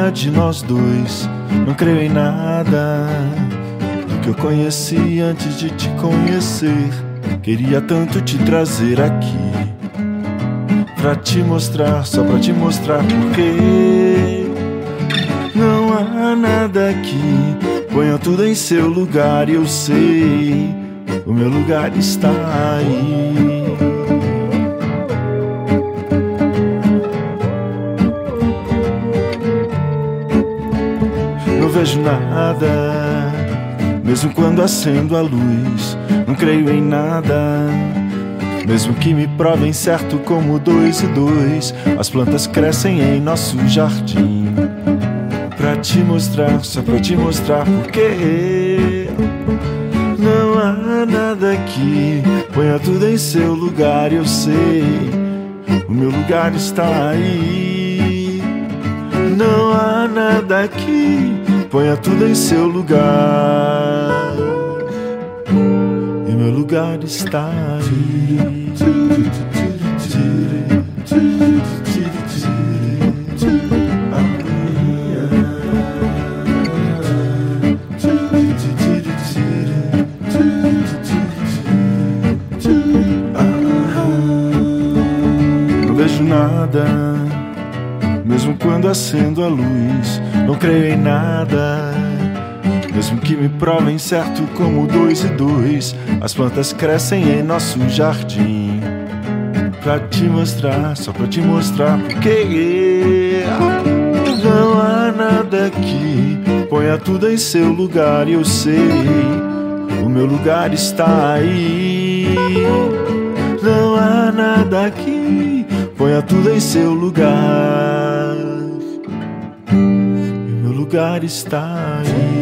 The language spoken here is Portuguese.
nada de nós dois, não creio em nada do que eu conheci antes de te conhecer. Queria tanto te trazer aqui pra te mostrar, só pra te mostrar porque não há nada aqui. Ponha tudo em seu lugar e eu sei, o meu lugar está aí. Não vejo nada, mesmo quando acendo a luz. Não creio em nada, mesmo que me provem certo como 2 e 2. As plantas crescem em nosso jardim pra te mostrar, só pra te mostrar porque não há nada aqui. Ponha tudo em seu lugar, eu sei, o meu lugar está aí. Não há nada aqui, ponha tudo em seu lugar, e meu lugar está aí. Não vejo nada, mesmo quando acendo a luz. Não creio em nada, mesmo que me provem certo como 2 e 2. As plantas crescem em nosso jardim pra te mostrar, só pra te mostrar porque não há nada aqui. Ponha tudo em seu lugar e eu sei, o meu lugar está aí. Não há nada aqui, ponha tudo em seu lugar, o meu lugar está aí.